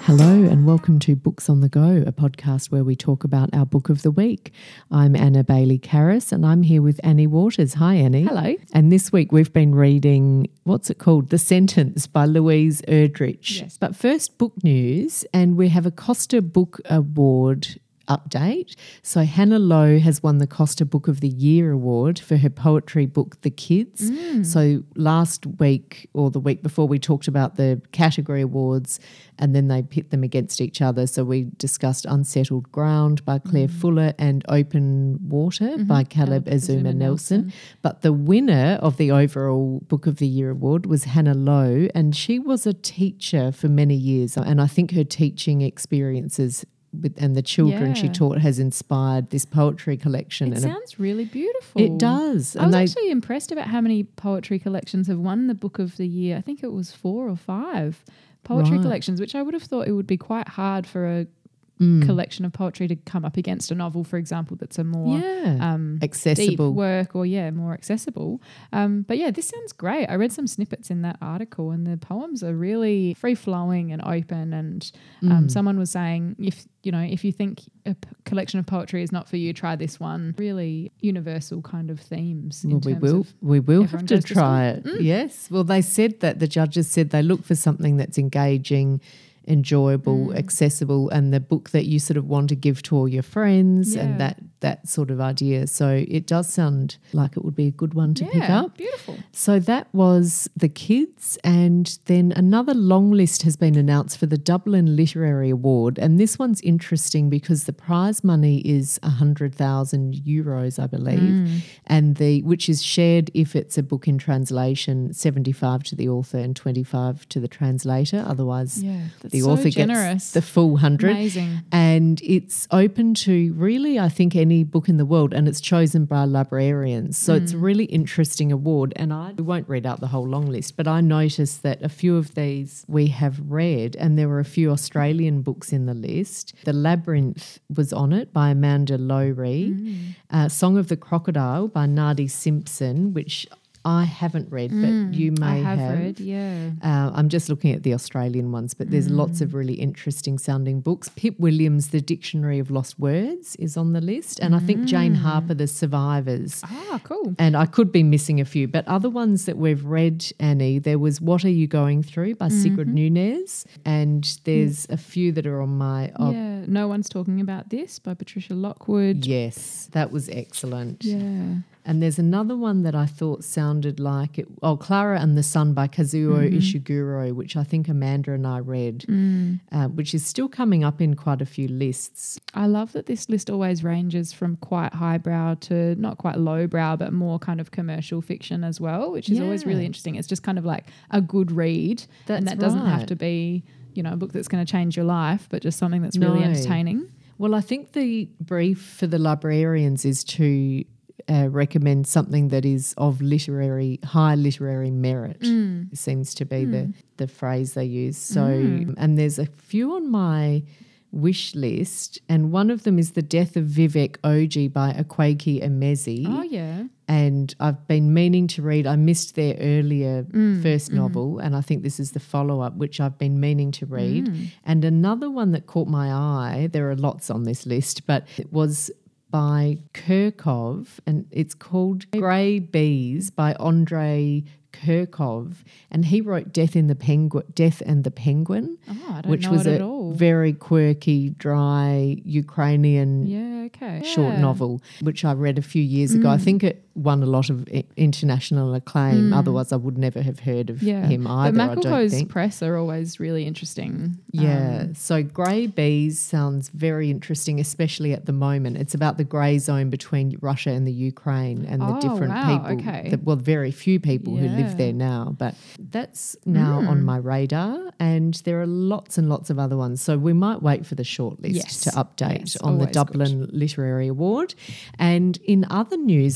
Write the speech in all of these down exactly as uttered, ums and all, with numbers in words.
Hello and welcome to Books on the Go, a podcast where we talk about our book of the week. I'm Anna Bailey-Karras and I'm here with Annie Waters. Hi, Annie. Hello. And this week we've been reading, what's it called? The Sentence by Louise Erdrich. Yes. But first, book news, and we have a Costa Book Award update. So Hannah Lowe has won the Costa Book of the Year award for her poetry book The Kids. Mm. So last week or the week before we talked about the category awards and then they pit them against each other. So we discussed Unsettled Ground by Claire mm. Fuller and Open Water mm-hmm. by Caleb, Caleb Azuma, Azuma Nelson. Nelson. But the winner of the overall Book of the Year award was Hannah Lowe, and she was a teacher for many years, and I think her teaching experiences with and the children yeah. she taught has inspired this poetry collection. It and sounds a, really beautiful. It does. I and was they, actually impressed about how many poetry collections have won the Book of the Year. I think it was four or five poetry right. collections, which I would have thought it would be quite hard for a Mm. collection of poetry to come up against a novel, for example, that's a more yeah. um, accessible deep work or, yeah, more accessible. Um, but, yeah, this sounds great. I read some snippets in that article and the poems are really free-flowing and open, and um, mm. someone was saying, if you know, if you think a p- collection of poetry is not for you, try this one. Really universal kind of themes. Well, in we terms will. of we will have to to try it. Mm. Yes. Well, they said that the judges said they look for something that's engaging, enjoyable, mm. accessible, and the book that you sort of want to give to all your friends yeah. and that that sort of idea. So it does sound like it would be a good one to yeah, pick up. Beautiful. So that was The Kids, and then another long list has been announced for the Dublin Literary Award, and this one's interesting because the prize money is one hundred thousand euros, I believe, mm. and the which is shared if it's a book in translation, seventy-five to the author and twenty-five to the translator. Otherwise, yeah, the so author generous. gets the full hundred. Amazing. And it's open to really, I think, any book in the world, and it's chosen by librarians. So mm. it's a really interesting award. And I won't read out the whole long list, but I noticed that a few of these we have read, and there were a few Australian books in the list. The Labyrinth was on it by Amanda Lowry. Mm. Uh, Song of the Crocodile by Nadi Simpson, which I haven't read, but mm, you may I have. have. read, yeah. Uh, I'm just looking at the Australian ones, but there's mm. lots of really interesting sounding books. Pip Williams' The Dictionary of Lost Words is on the list, and mm. I think Jane Harper, The Survivors. Ah, cool. And I could be missing a few, but other ones that we've read, Annie, there was What Are You Going Through by mm-hmm. Sigrid Nunez, and there's mm. a few that are on my... Oh, yeah, No One's Talking About This by Patricia Lockwood. Yes, that was excellent. Yeah. And there's another one that I thought sounded like it. Oh, Clara and the Sun by Kazuo mm-hmm. Ishiguro, which I think Amanda and I read, mm. uh, which is still coming up in quite a few lists. I love that this list always ranges from quite highbrow to not quite lowbrow, but more kind of commercial fiction as well, which is yeah. always really interesting. It's just kind of like a good read, that's and that right. doesn't have to be, you know, a book that's going to change your life, but just something that's no. really entertaining. Well, I think the brief for the librarians is to Uh, recommend something that is of literary, high literary merit. Mm. It seems to be mm. the, the phrase they use. So, mm. and there's a few on my wish list, and one of them is The Death of Vivek Oji by Akwaeke Emezi. Oh, yeah. And I've been meaning to read, I missed their earlier mm. first mm. novel, and I think this is the follow-up, which I've been meaning to read. Mm. And another one that caught my eye, there are lots on this list, but it was by Kirkov, and it's called Grey Bees by Andrei Kirkov, and he wrote Death in the Penguin, Death and the Penguin, oh, I don't which know was it a at all. very quirky, dry Ukrainian yeah, okay. short yeah. novel, which I read a few years ago. Mm. I think it won a lot of I- international acclaim. Mm. Otherwise, I would never have heard of yeah. him either. But I don't McElroy's think. press are always really interesting. Yeah. Um, so Grey Bees sounds very interesting, especially at the moment. It's about the grey zone between Russia and the Ukraine and the oh, different wow, people. Okay. The, well, very few people yeah. who live there now. But that's now mm. on my radar, and there are lots and lots of other ones. So we might wait for the shortlist yes. to update yes, on the Dublin good. Literary Award. And in other news, locally,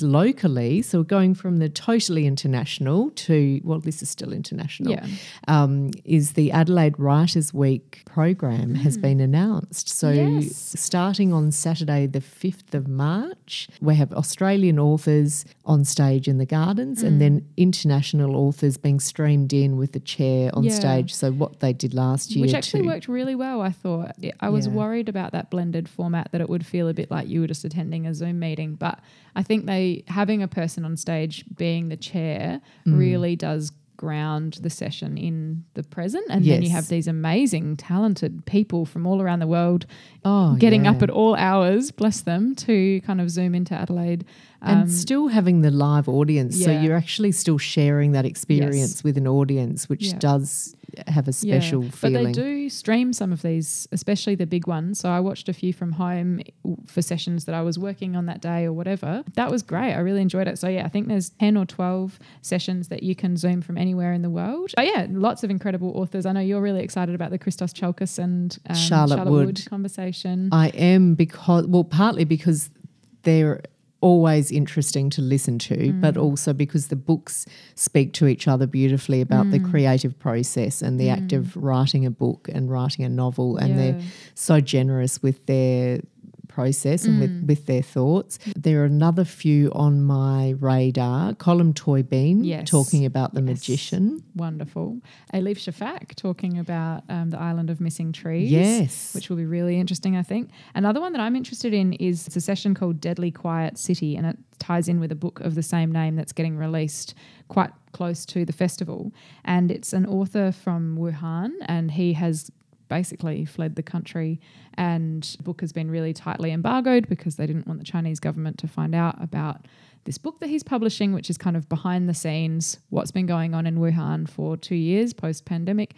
locally, so we're going from the totally international to, well, this is still international, Yeah. um, is the Adelaide Writers' Week program mm. has been announced. So yes. starting on Saturday the fifth of March, we have Australian authors on stage in the gardens mm. and then international authors being streamed in with the chair on yeah. stage. So what they did last year. Which actually too. worked really well, I thought. I was Yeah. worried about that blended format, that it would feel a bit like you were just attending a Zoom meeting. But I think they having a person on stage being the chair mm. really does ground the session in the present, and yes. then you have these amazing talented people from all around the world oh, getting yeah. up at all hours, bless them, to kind of Zoom into Adelaide. And um, still having the live audience. Yeah. So you're actually still sharing that experience yes. with an audience, which yeah. does have a special yeah. feeling. But they do stream some of these, especially the big ones. So I watched a few from home for sessions that I was working on that day or whatever. That was great. I really enjoyed it. So yeah, I think there's ten or twelve sessions that you can Zoom from anywhere in the world. But yeah, lots of incredible authors. I know you're really excited about the Christos Tsiolkas and um, Charlotte, Charlotte Wood. Wood conversation. I am because, well, partly because they're always interesting to listen to, mm. but also because the books speak to each other beautifully about mm. the creative process and the mm. act of writing a book and writing a novel, and yeah. they're so generous with their process and mm. with, with their thoughts. There are another few on my radar. Colm Toybeen yes. talking about The yes. Magician. Wonderful. Elif Shafak talking about um, the Island of Missing Trees. Yes. Which will be really interesting, I think. Another one that I'm interested in is it's a session called Deadly Quiet City, and it ties in with a book of the same name that's getting released quite close to the festival. And it's an author from Wuhan, and he has basically fled the country, and the book has been really tightly embargoed because they didn't want the Chinese government to find out about this book that he's publishing, which is kind of behind the scenes, what's been going on in Wuhan for two years post-pandemic,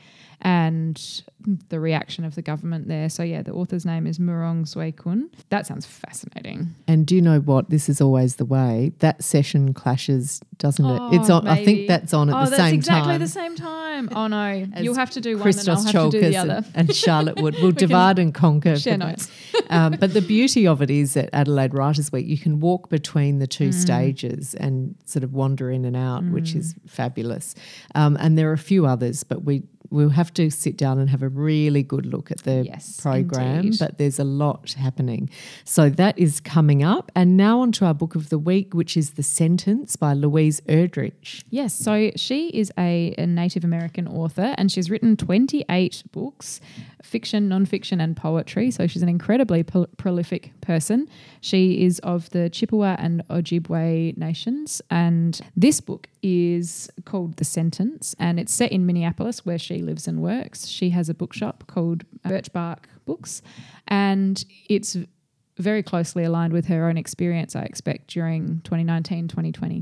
and the reaction of the government there. So yeah, the author's name is Murong Sui-kun. That sounds fascinating. And do you know what? This is always the way. That session clashes, doesn't oh, it? It's on. maybe. I think that's on at oh, the same exactly time. the same time. Oh no, As you'll have to do one Christos and I'll have to do the Tsiolkas other. And, and Charlotte Wood. We'll we divide and conquer. Share notes. um, but the beauty of it is at Adelaide Writers' Week, you can walk between the two mm. stages and sort of wander in and out, mm. which is fabulous. Um, and there are a few others, but we we'll have to sit down and have a really good look at the yes, program, indeed. But there's a lot happening. So that is coming up. And now on to our book of the week, which is The Sentence by Louise Erdrich. Yes, so she is a, a Native American author, and she's written twenty-eight books, fiction, non-fiction and poetry. So she's an incredibly pro- prolific person. She is of the Chippewa and Ojibwe nations, and this book is called The Sentence, and it's set in Minneapolis where she lives and works. She has a bookshop called Birch Bark Books, and it's very closely aligned with her own experience, I expect, during twenty nineteen, twenty twenty.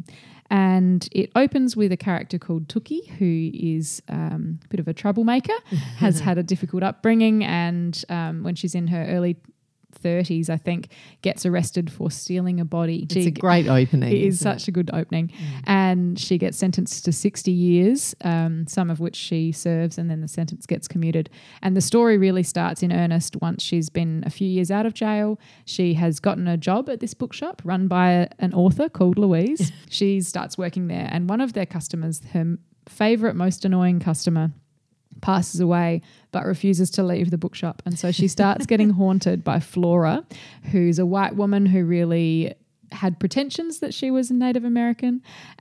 And it opens with a character called Tuki, who is um, a bit of a troublemaker, has had a difficult upbringing, and um, when she's in her early thirties, I think, gets arrested for stealing a body. It's she, a great opening. It is such it? a good opening. Mm. And she gets sentenced to sixty years, um, some of which she serves, and then the sentence gets commuted. And the story really starts in earnest once she's been a few years out of jail. She has gotten a job at this bookshop run by a, an author called Louise. She starts working there, and one of their customers, her favourite, most annoying customer, passes away but refuses to leave the bookshop, and so she starts getting haunted by Flora, who's a white woman who really had pretensions that she was a Native American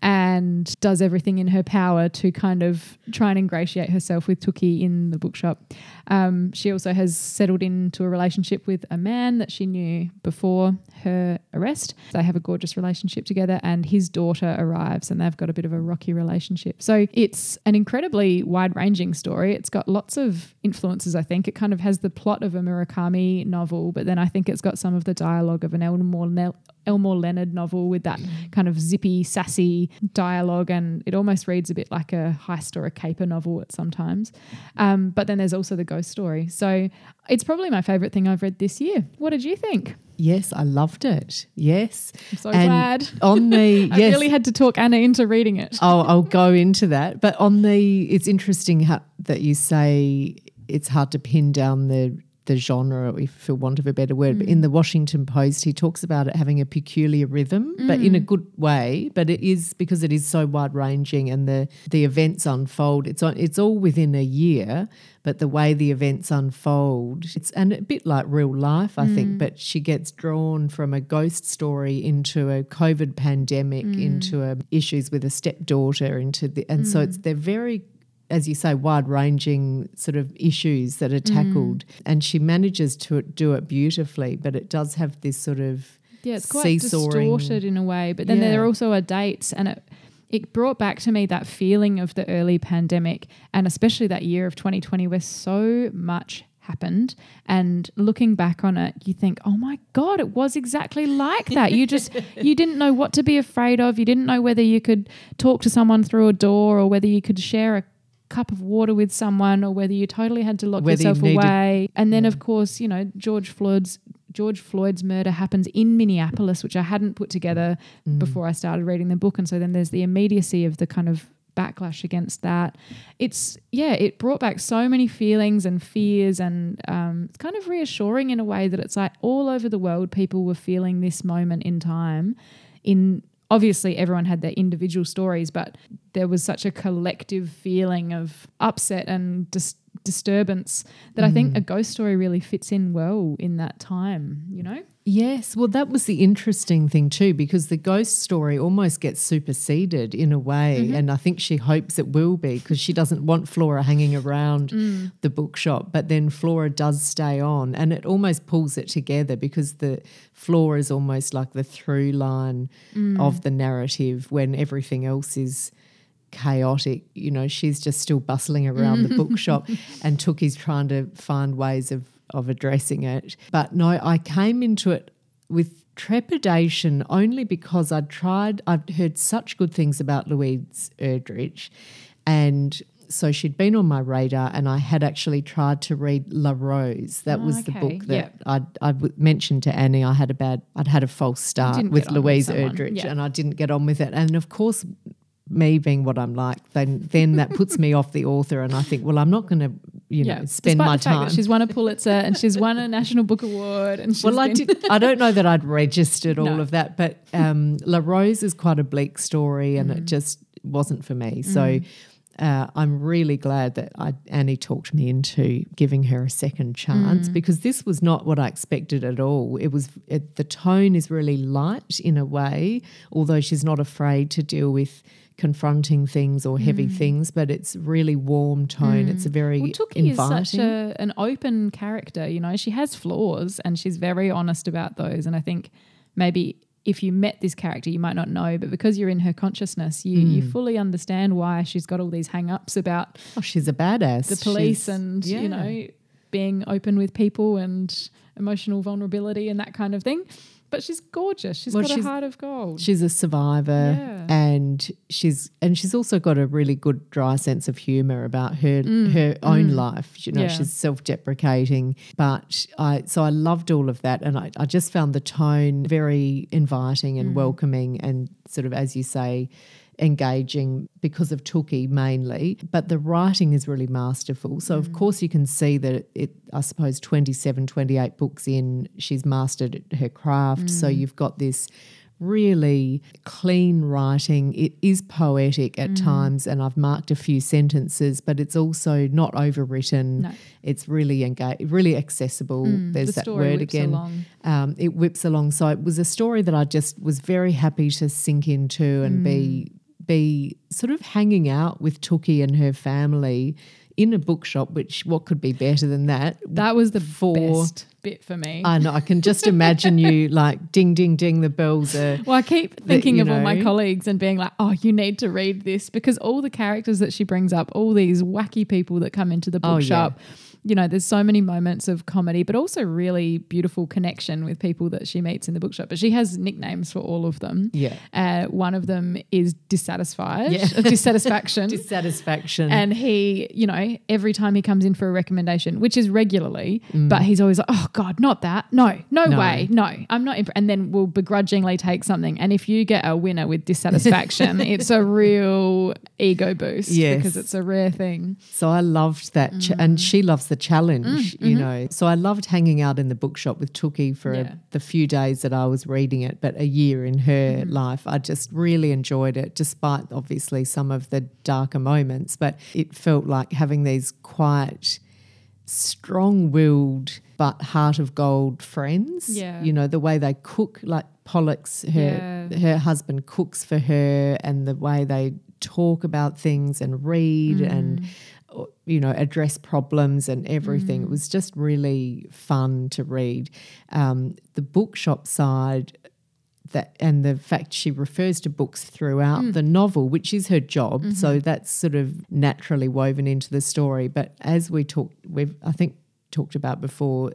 and does everything in her power to kind of try and ingratiate herself with Tuki in the bookshop. Um, she also has settled into a relationship with a man that she knew before her arrest. They have a gorgeous relationship together, and his daughter arrives and they've got a bit of a rocky relationship. So it's an incredibly wide-ranging story. It's got lots of influences, I think. It kind of has the plot of a Murakami novel, but then I think it's got some of the dialogue of an Elmore Nell Elmore Leonard novel with that kind of zippy, sassy dialogue, and it almost reads a bit like a heist or a caper novel at sometimes. Um, but then there's also the ghost story. So it's probably my favourite thing I've read this year. What did you think? Yes, I loved it. Yes. I'm so and glad. On the I yes. really had to talk Anna into reading it. I'll, I'll go into that. But on the, it's interesting how, that you say it's hard to pin down the the genre, if for want of a better word, mm. but in the Washington Post, he talks about it having a peculiar rhythm, mm. but in a good way. But it is because it is so wide ranging, and the the events unfold. It's on, it's all within a year, but the way the events unfold, it's and a bit like real life, I mm. think. But she gets drawn from a ghost story into a COVID pandemic, mm. into a, issues with a stepdaughter, into the, and mm. so it's they're very, as you say, wide-ranging sort of issues that are tackled, mm. and she manages to do it beautifully, but it does have this sort of yeah, it's quite seesawing. distorted in a way, but then yeah. there also are dates, and it it brought back to me that feeling of the early pandemic, and especially that year of twenty twenty where so much happened, and looking back on it you think, oh my God, it was exactly like that. You just you didn't know what to be afraid of. You didn't know whether you could talk to someone through a door, or whether you could share a cup of water with someone, or whether you totally had to lock whether yourself you away. And then yeah. of course, you know, George Floyd's George Floyd's murder happens in Minneapolis, which I hadn't put together mm. before I started reading the book. And so then there's the immediacy of the kind of backlash against that. It's, yeah, it brought back so many feelings and fears, and um, it's kind of reassuring in a way that it's like all over the world people were feeling this moment in time. In obviously everyone had their individual stories, but there was such a collective feeling of upset and dis- disturbance that mm. I think a ghost story really fits in well in that time, you know? Yes, well, that was the interesting thing too, because the ghost story almost gets superseded in a way, mm-hmm. and I think she hopes it will be, because she doesn't want Flora hanging around mm. the bookshop, but then Flora does stay on, and it almost pulls it together, because the Flora is almost like the through line mm. of the narrative when everything else is chaotic. You know, she's just still bustling around the bookshop, and Tookie's trying to find ways of of addressing it. But no, I came into it with trepidation only because I'd tried, I'd heard such good things about Louise Erdrich, and so she'd been on my radar, and I had actually tried to read La Rose. That oh, was okay. the book that yep. I'd, I'd mentioned to Annie. I had a bad, I'd had a false start with Louise with Erdrich, yep. and I didn't get on with it. And of course, me being what I'm like, then then that puts me off the author, and I think, well, I'm not going to, you know, yeah. Despite spend my the fact time. that she's won a Pulitzer and she's won a National Book Award, and she's well, I been did. I don't know that I'd registered all no. of that, but um, La Rose is quite a bleak story, and mm. it just wasn't for me. So mm. uh, I'm really glad that I, Annie talked me into giving her a second chance, mm. because this was not what I expected at all. It was it, the tone is really light in a way, although she's not afraid to deal with confronting things or heavy mm. things, but it's really warm tone. Mm. It's a very well, Tookie inviting. is such a, an open character, you know. She has flaws and she's very honest about those, and I think maybe if you met this character you might not know, but because you're in her consciousness you, mm. you fully understand why she's got all these hang-ups about oh, she's a badass. The police she's, and, yeah. you know, being open with people and emotional vulnerability and that kind of thing. But she's gorgeous. She's well, got she's, a heart of gold. She's a survivor, yeah. and she's and she's also got a really good dry sense of humour about her mm. her own mm. life. You know, yeah. she's self-deprecating, but I so I loved all of that, and I, I just found the tone very inviting and mm. welcoming, and sort of, as you say, engaging because of Tookie mainly, but the writing is really masterful. So, mm. of course, you can see that it, it, I suppose, twenty-seven, twenty-eight books in, she's mastered her craft. Mm. So you've got this really clean writing. It is poetic at mm. times, and I've marked a few sentences, but it's also not overwritten. No. It's really engaged, really accessible. Mm, There's the that word again. Um, it whips along. So it was a story that I just was very happy to sink into and mm. be be sort of hanging out with Tookie and her family in a bookshop, which what could be better than that? That was the for, best bit for me. I know. I can just imagine you like ding, ding, ding, the bells are. Well, I keep thinking that, of know, all my colleagues and being like, oh, you need to read this, because all the characters that she brings up, all these wacky people that come into the bookshop, oh, yeah. you know, there's so many moments of comedy, but also really beautiful connection with people that she meets in the bookshop. But she has nicknames for all of them. Yeah. Uh, one of them is Dissatisfied, yeah. Dissatisfaction. Dissatisfaction. And he, you know, every time he comes in for a recommendation, which is regularly, mm. but he's always like, oh God, not that. No, no, no. way. No, I'm not. Imp-. And then we'll begrudgingly take something. And if you get a winner with Dissatisfaction, it's a real ego boost, yes. because it's a rare thing. So I loved that. Mm. Ch- and she loves the a challenge, Mm, you mhm. know. So I loved hanging out in the bookshop with Tookie for Yeah. a, the few days that I was reading it, but a year in her Mm-hmm. life. I just really enjoyed it, despite obviously some of the darker moments. But it felt like having these quiet, strong-willed but heart of gold friends. Yeah. You know, the way they cook, like Pollock's, her Yeah. her husband cooks for her, and the way they talk about things and read Mm. and, you know, address problems and everything. Mm. It was just really fun to read. Um, the bookshop side, that and the fact she refers to books throughout Mm. the novel, which is her job, Mm-hmm. so that's sort of naturally woven into the story. But as we talked, we've I think talked about before,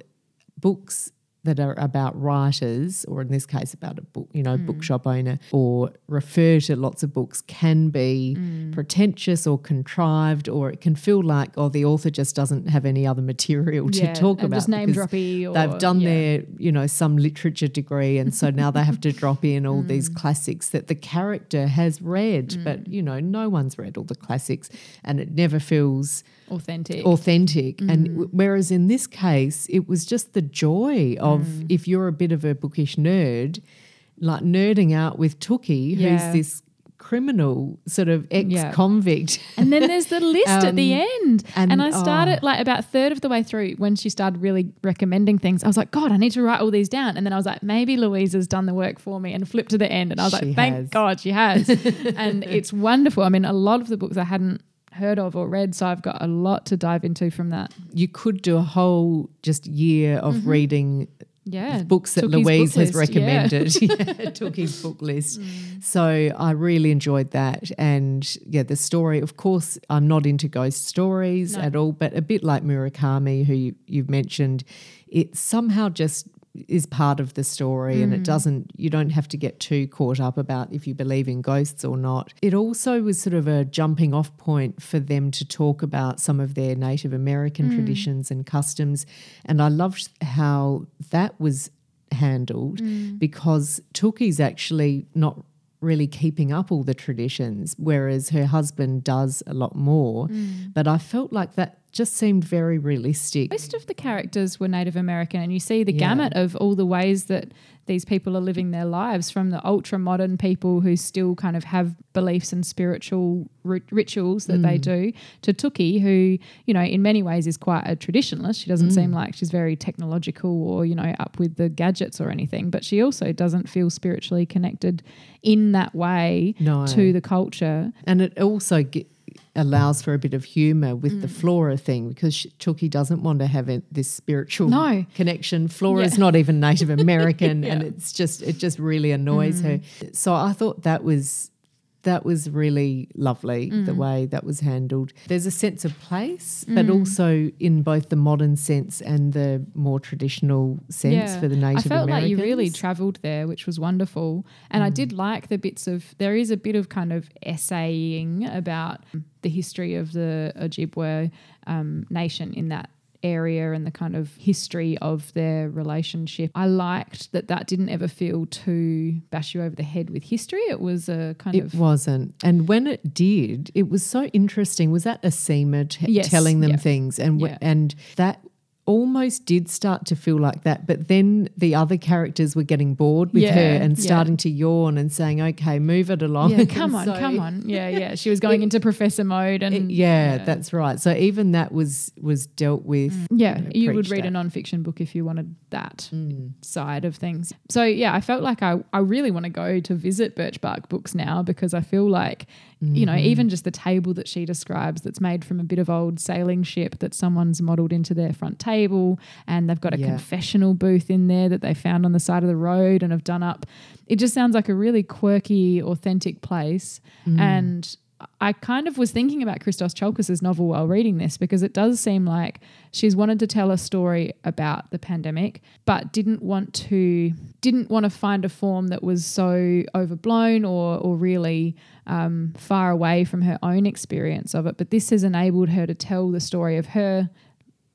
books that are about writers, or in this case about a book, you know, Mm. bookshop owner, or refer to lots of books, can be Mm. pretentious or contrived, or it can feel like, oh, the author just doesn't have any other material to Yeah, talk and about. just name because droppy, or they've done yeah. their, you know, some literature degree, and so now they have to drop in all these Mm. classics that the character has read, Mm. but, you know, no one's read all the classics, and it never feels authentic. authentic. Mm. And w- whereas in this case, it was just the joy of, Mm. if you're a bit of a bookish nerd, like nerding out with Tookie, Yeah. who's this criminal sort of ex-convict. And then there's the list at the Um, end. And, and, I started oh. like about a third of the way through when she started really recommending things. I was like, God, I need to write all these down. And then I was like, maybe Louisa's done the work for me, and flipped to the end. And I was She like, thank has. God she has. And it's wonderful. I mean, a lot of the books I hadn't heard of or read, so I've got a lot to dive into from that. You could do a whole just year of Mm-hmm. reading Yeah. books that Tookie's Louise book has list, yeah. recommended. Yeah, Tookie's book list. Mm. So I really enjoyed that. And yeah, the story, of course, I'm not into ghost stories No. at all, but a bit like Murakami, who you, you've mentioned, it somehow just is part of the story, mm. and it doesn't, you don't have to get too caught up about if you believe in ghosts or not. It also was sort of a jumping off point for them to talk about some of their Native American mm. traditions and customs, and I loved how that was handled mm. because Tookie's actually not really keeping up all the traditions, whereas her husband does a lot more. Mm. But I felt like that just seemed very realistic. Most of the characters were Native American, and you see the Yeah. gamut of all the ways that these people are living their lives, from the ultra modern people who still kind of have beliefs and spiritual ri- rituals that mm. they do, to Tookie, who, you know, in many ways is quite a traditionalist. She doesn't mm. seem like she's very technological or, you know, up with the gadgets or anything, but she also doesn't feel spiritually connected in that way no. to the culture. And it also get, allows for a bit of humour with mm. the Flora thing, because she, Tookie doesn't want to have it, this spiritual no. connection. Flora is yeah. not even Native American, yeah. and it's just it just really annoys mm. her. So I thought that was that was really lovely, mm. the way that was handled. There's a sense of place, mm. but also in both the modern sense and the more traditional sense yeah. for the Native Americans. I felt Americans. Like you really travelled there, which was wonderful. And mm. I did like the bits of, there is a bit of kind of essaying about the history of the Ojibwe um, nation in that area and the kind of history of their relationship. I liked that that didn't ever feel too bash you over the head with history. It was a kind it of... It wasn't. And when it did, it was so interesting. Was that Asima t- yes, telling them yeah. things? And w- yeah. and that almost did start to feel like that, but then the other characters were getting bored with yeah, her and starting yeah. to yawn and saying, okay, move it along. Yeah, come on, so come on. Yeah, yeah. She was going it, into professor mode. and it, yeah, yeah, that's right. So even that was was dealt with. Mm. Yeah, you know, you would read at. a non-fiction book if you wanted that mm. side of things. So yeah, I felt like I, I really want to go to visit Birchbark Books now, because I feel like, mm-hmm. you know, even just the table that she describes that's made from a bit of old sailing ship that someone's modelled into their front table, and they've got a yeah. confessional booth in there that they found on the side of the road and have done up. It just sounds like a really quirky, authentic place. Mm. And I kind of was thinking about Christos Tsiolkas' novel while reading this, because it does seem like she's wanted to tell a story about the pandemic, but didn't want to didn't want to find a form that was so overblown or or really um, far away from her own experience of it. But this has enabled her to tell the story of her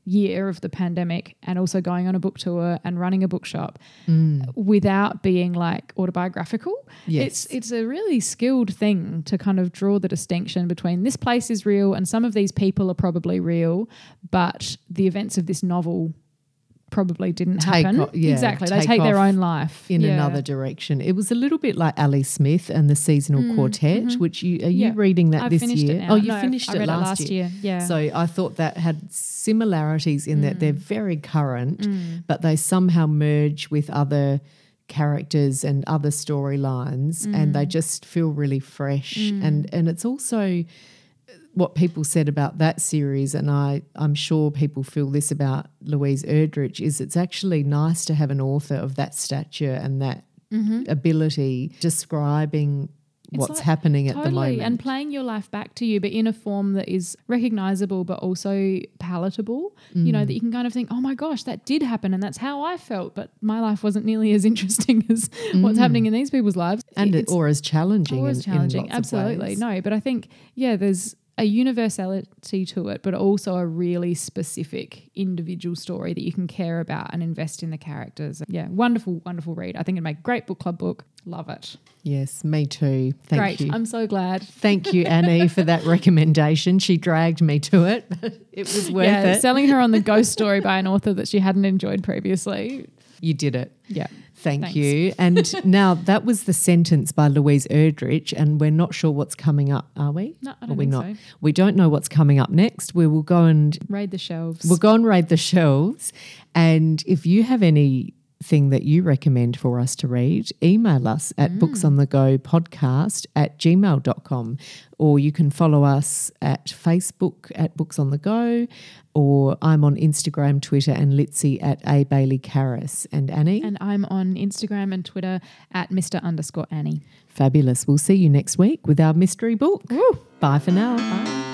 year of the pandemic and also going on a book tour and running a bookshop Mm. without being like autobiographical. Yes. It's it's a really skilled thing to kind of draw the distinction between this place is real and some of these people are probably real, but the events of this novel probably didn't Take happen. o- yeah, exactly. They take take their off own life in Yeah. another direction. It was a little bit like Ali Smith and the Seasonal Mm, Quartet, mhm. which you are Yeah. you reading that I've this finished year? it now. Oh, you No, finished I it read last, it last year. Yeah. So I thought that had similarities in that they're very current, Mm. but they somehow merge with other characters and other storylines, and they just feel really fresh. And and it's also what people said about that series, and I, I'm sure people feel this about Louise Erdrich, is it's actually nice to have an author of that stature and that ability describing what's like- happening at Totally, the moment. and playing your life back to you, but in a form that is recognizable, but also palatable. You Mm. know, that you can kind of think, "Oh my gosh, that did happen, and that's how I felt." But my life wasn't nearly as interesting as what's happening in these people's lives, Mm. and it, It's or as challenging. always in, challenging. in lots Absolutely, of ways. no. But I think, yeah, there's a universality to it, but also a really specific individual story that you can care about and invest in the characters. Yeah, wonderful, wonderful read. I think it'd make a great book club book. Love it. Yes, me too. Thank Great. you. I'm so glad. Thank you, Annie, for that recommendation. She dragged me to it, but it was worth yeah, it. selling her on the ghost story by an author that she hadn't enjoyed previously. You did it. Yeah. Thank Thanks. you. And now that was The Sentence by Louise Erdrich, and we're not sure what's coming up, are we? No, I Are don't we think not? so. We don't know what's coming up next. We will go and Raid the shelves. we'll go and raid the shelves. And if you have anything that you recommend for us to read, email us at Mm. booksonthegopodcast at gmail dot com, or you can follow us at Facebook at Books on the Go, or I'm on Instagram, Twitter and Litzy at A Bailey Karras. And Annie? and I'm on Instagram and Twitter at Mister underscore Annie. Fabulous. We'll see you next week with our mystery book. Woo. Bye for now. Bye.